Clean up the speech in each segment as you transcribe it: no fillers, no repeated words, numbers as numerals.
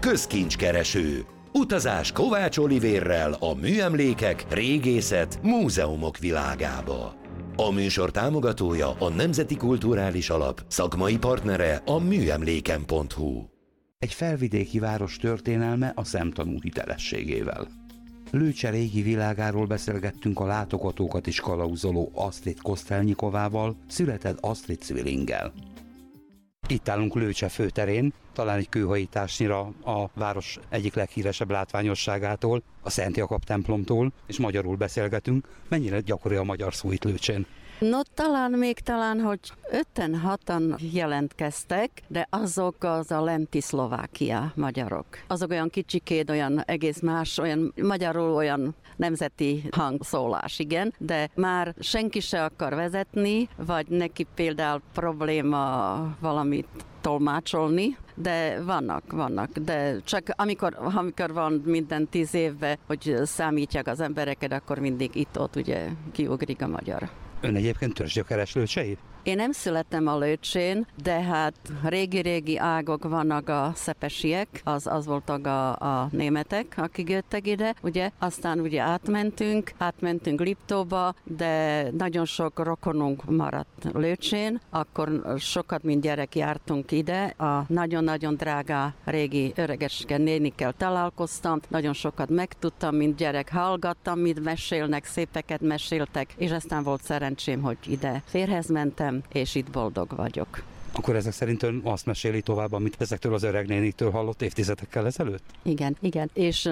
közkincskereső. Utazás Kovács Olivérrel a műemlékek, régészet, múzeumok világába. A műsor támogatója a Nemzeti Kulturális Alap, szakmai partnere a műemléken.hu. Egy felvidéki város történelme a szemtanú hitelességével. Lőcse régi világáról beszélgettünk a látogatókat is kalauzoló Asztrid Kosztelnyikovával, született Asztrid Zwillinggel. Itt állunk Lőcse főterén, talán egy kőhajításnyira a város egyik leghíresebb látványosságától, a Szent Jakab templomtól, és magyarul beszélgetünk. Mennyire gyakori a magyar szó itt Lőcsén? No, talán, hogy 5-6-an jelentkeztek, de azok az a lenti Szlovákia magyarok. Azok olyan kicsikéd, olyan egész más, olyan magyarul olyan nemzeti hangszólás, igen, de már senki se akar vezetni, vagy neki például probléma valamit tolmácsolni, de vannak, de csak amikor van minden 10 évben, hogy számítják az embereket, akkor mindig itt-ott ugye kiugrik a magyar. Ön egyébként törzsgyökeres lőcsei? Én nem születtem a Lőcsén, de hát régi ágok vannak a szepesiek, az voltak a németek, akik jöttek ide, ugye, aztán ugye átmentünk Liptóba, de nagyon sok rokonunk maradt Lőcsén, akkor sokat, mint gyerek jártunk ide, a nagyon-nagyon drága régi öregeske nénikkel találkoztam, nagyon sokat megtudtam, mint gyerek hallgattam, mit mesélnek, szépeket meséltek, és aztán volt szerencsém, hogy ide férhez mentem, és itt boldog vagyok. Akkor ezek szerint ön azt meséli tovább, amit ezektől az öreg néniktől hallott évtizedekkel ezelőtt? Igen. És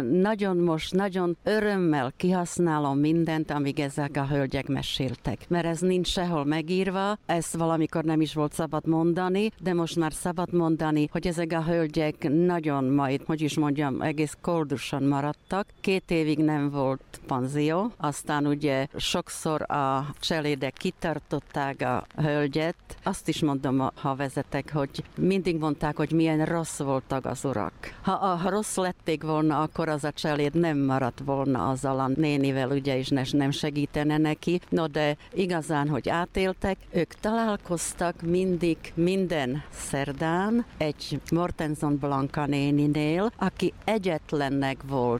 nagyon örömmel kihasználom mindent, amíg ezek a hölgyek meséltek. Mert ez nincs sehol megírva, ezt valamikor nem is volt szabad mondani, de most már szabad mondani, hogy ezek a hölgyek nagyon majd, egész koldusan maradtak. 2 évig nem volt panzió, aztán ugye sokszor a cselédek kitartották a hölgyet. Azt is mondom, ha vezetek, hogy mindig mondták, hogy milyen rossz voltak az urak. Ha rossz lették volna, akkor az a család nem maradt volna azzal a nénivel, ugye, és nem segítene neki. No, de igazán, hogy átéltek, ők találkoztak mindig, minden szerdán egy Mortenson Blanka néninél, aki egyetlennek volt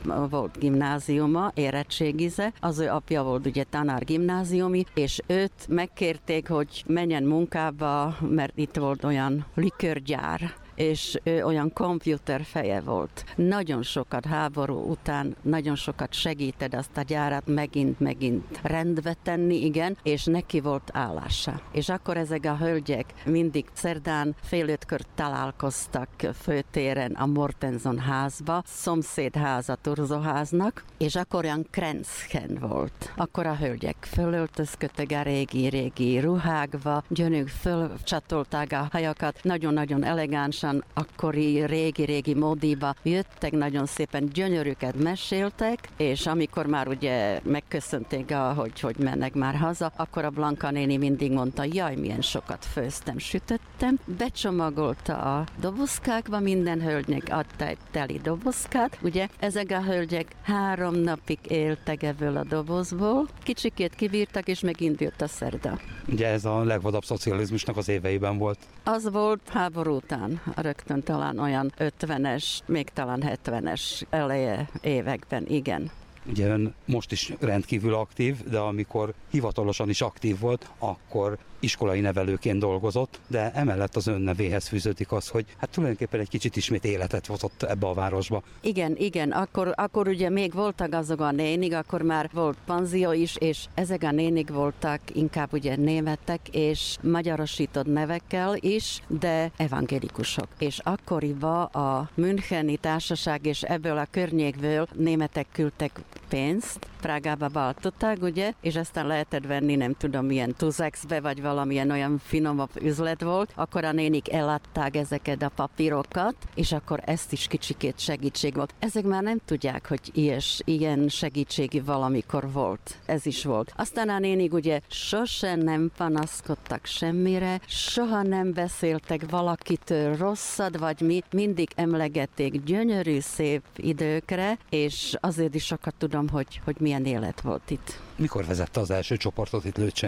gimnáziuma, érettségize, az ő apja volt ugye tanár gimnáziumi, és őt megkérték, hogy menjen munkába, mert itt volt olyan likörgyár, és ő olyan komputer feje volt. Nagyon sokat háború után, nagyon sokat segített azt a gyárat megint rendbe tenni, igen, és neki volt állása. És akkor ezek a hölgyek mindig szerdán 4:30 találkoztak főtéren a Mortenson házba, szomszédház a Turzóháznak, és akkor olyan krenzchen volt. Akkor a hölgyek fölöltözködtek a régi ruhákba, gyönők fölcsatolták a hajakat, nagyon-nagyon elegánsan, akkori régi módiba jöttek, nagyon szépen gyönyörűket meséltek, és amikor már ugye megköszönték, hogy mennek már haza, akkor a Blanka néni mindig mondta, jaj, milyen sokat főztem, sütöttem, becsomagolta a dobozkákba, minden hölgynek adta egy teli dobozkát, ugye ezek a hölgyek 3 napig éltek ebből a dobozból, kicsikét kibírtak, és megint jött a szerda. Ugye ez a legvadabb szocializmusnak az éveiben volt. Az volt háború után, rögtön talán olyan 50-es, még talán 70-es eleje években, igen. Ugye ön most is rendkívül aktív, de amikor hivatalosan is aktív volt, akkor iskolai nevelőként dolgozott, de emellett az ön nevéhez fűződik az, hogy hát tulajdonképpen egy kicsit ismét életet hozott ebbe a városba. Igen, akkor ugye még voltak azok a nénik, akkor már volt panzió is, és ezek a nénik voltak inkább ugye németek, és magyarosított nevekkel is, de evangélikusok. És akkoriban a Müncheni társaság és ebből a környékből németek küldtek pénzt, Prágába váltották, ugye, és aztán lehetett venni, nem tudom, milyen Tuzexbe, vagy valamilyen olyan finomabb üzlet volt, akkor a nénik eladták ezeket a papírokat, és akkor ezt is kicsikét segítség volt. Ezek már nem tudják, hogy ilyen segítségi valamikor volt. Ez is volt. Aztán a nénik ugye sosem nem panaszkodtak semmire, soha nem beszéltek valakitől rosszat, vagy mi, mindig emlegették gyönyörű, szép időkre, és azért is sokat tudom, hogy milyen élet volt itt. Mikor vezette az első csoportot itt Lőcsén?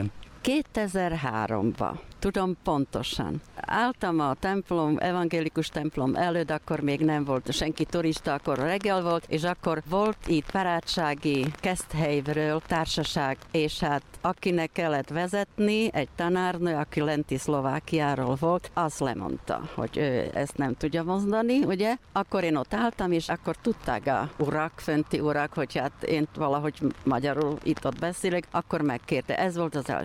2003-ban. Tudom pontosan. Álltam a templom, evangélikus templom előtt, akkor még nem volt senki turista, akkor reggel volt, és akkor volt itt barátsági Keszthelyről társaság, és hát akinek kellett vezetni, egy tanárnő, aki lenti Szlovákiáról volt, az lemondta, hogy ő ezt nem tudja mondani, ugye? Akkor én ott álltam, és akkor tudták a urak, fenti urak, hogy hát én valahogy magyarul itt-ott beszélek, akkor megkérte. Ez volt az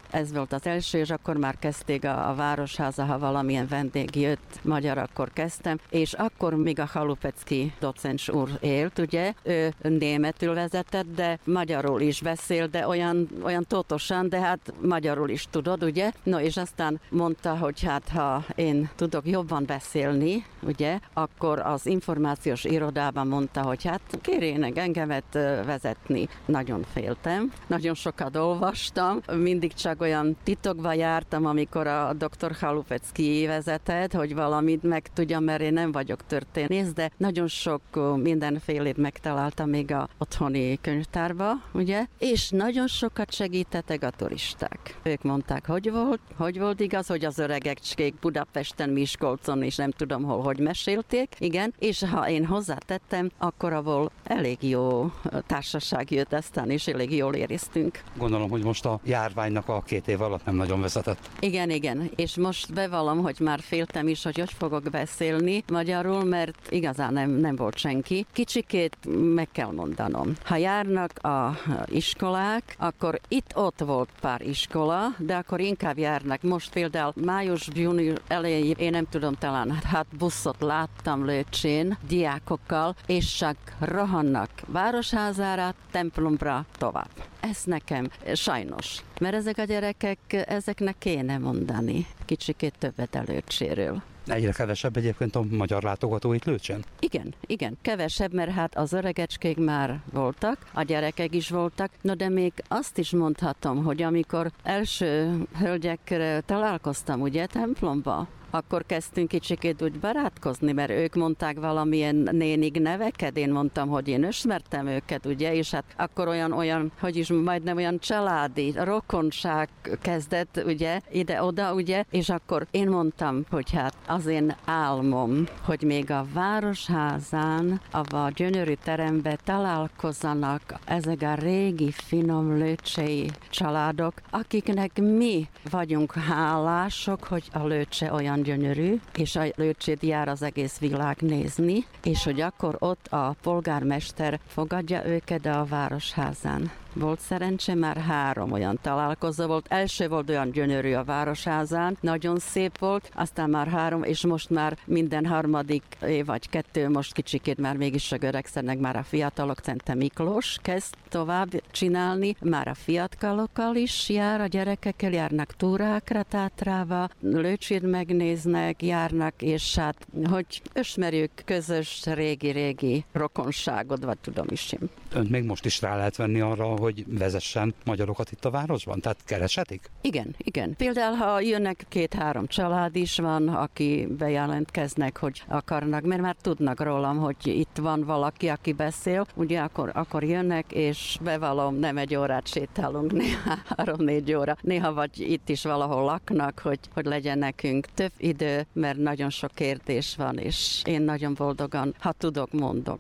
első, és akkor már kezdték a városháza, ha valamilyen vendég jött, magyar, akkor kezdtem, és akkor még a Halupecki docens úr élt, ugye, ő németül vezetett, de magyarul is beszél, de olyan tótosan, de hát magyarul is tudod, ugye? No, és aztán mondta, hogy hát ha én tudok jobban beszélni, ugye, akkor az információs irodában mondta, hogy hát kérjenek engemet vezetni. Nagyon féltem, nagyon sokat olvastam, mindig csak olyan titokba jártam, amikor a dr. Halupecki vezetett, hogy valamit megtudjam, mert én nem vagyok történész, de nagyon sok mindenfélét megtaláltam még a otthoni könyvtárba, ugye? És nagyon sokat segítettek a turisták. Ők mondták, hogy volt igaz, hogy az öregecskék Budapesten, Miskolcon, és nem tudom hol, hogy mesélték, igen, és ha én hozzátettem, akkor abból elég jó társaság jött aztán, és elég jól éreztünk. Gondolom, hogy most a járványnak a 2 év alatt nem nagyon vezetett. Igen, és most bevallom, hogy már féltem is, hogy fogok beszélni magyarul, mert igazán nem volt senki. Kicsikét meg kell mondanom. Ha járnak a iskolák, akkor itt-ott volt pár iskola, de akkor inkább járnak. Most például május-június elején, én nem tudom, talán buszot láttam Lőcsén diákokkal, és csak rohannak városházára, templomra tovább. Ez nekem sajnos, mert ezek a gyerekek, ezeknek kéne mondani kicsikét többet a Lőcséről. Egyre kevesebb egyébként a magyar látogató itt Lőcsén? Igen, kevesebb, mert hát az öregecskék már voltak, a gyerekek is voltak, no de még azt is mondhatom, hogy amikor első hölgyekkel találkoztam, ugye, templomba, akkor kezdtünk kicsikét úgy barátkozni, mert ők mondták valamilyen nénig neveket, én mondtam, hogy én ismertem őket, ugye, és hát akkor olyan, hogy is majdnem olyan családi, rokonság kezdett, ugye, ide-oda, ugye, és akkor én mondtam, hogy hát az én álmom, hogy még a városházán, abba a gyönyörű terembe találkozzanak ezek a régi, finom lőcsei családok, akiknek mi vagyunk hálások, hogy a Lőcse olyan gyönyörű, és a Lőcsét jár az egész világ nézni, és hogy akkor ott a polgármester fogadja őket a városházán. Volt szerencsé, már 3 olyan találkozó volt. Első volt olyan gyönyörű a városházán, nagyon szép volt, aztán már 3, és most már minden harmadik év vagy 2, most kicsikét már mégis öregszenek, már a fiatalok, Szente Miklós kezd tovább csinálni, már a fiatalokkal is jár, a gyerekekkel járnak túrákra, Tátrába, Lőcsét megnéznek, járnak, és hát, hogy ismerjük közös régi rokonságot, vagy tudom is én. Önt még most is rá lehet venni arra, hogy vezessen magyarokat itt a városban? Tehát keresetik? Igen. Például, ha jönnek 2-3 család is van, aki bejelentkeznek, hogy akarnak, mert már tudnak rólam, hogy itt van valaki, aki beszél, ugye akkor jönnek, és bevallom, nem 1 órát sétálunk, néha 3-4 óra. Néha vagy itt is valahol laknak, hogy legyen nekünk több idő, mert nagyon sok kérdés van, és én nagyon boldogan, ha tudok, mondok.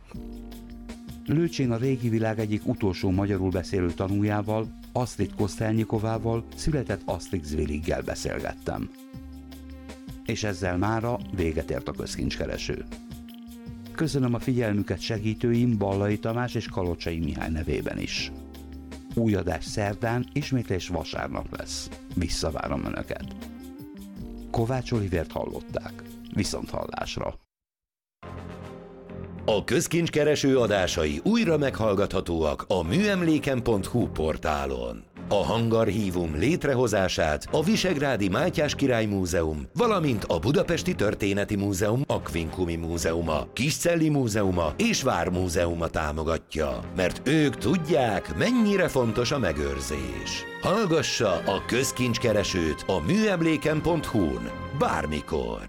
Lőcsén a régi világ egyik utolsó magyarul beszélő tanújával, Asztrid Kosztelnyikovával, született Astrid Zwilliggel beszélgettem. És ezzel mára véget ért a közkincskereső. Köszönöm a figyelmüket segítőim Ballai Tamás és Kalocsai Mihály nevében is. Új adás szerdán, ismétlés vasárnap lesz. Visszavárom Önöket. Kovács Olivért hallották. Viszonthallásra. A közkincskereső adásai újra meghallgathatóak a műemléken.hu portálon. A hangarchívum létrehozását a Visegrádi Mátyás Király Múzeum, valamint a Budapesti Történeti Múzeum Aquincumi Múzeuma, Kiscelli Múzeuma és Vármúzeuma támogatja, mert ők tudják, mennyire fontos a megőrzés. Hallgassa a közkincskeresőt a műemléken.hu-n bármikor.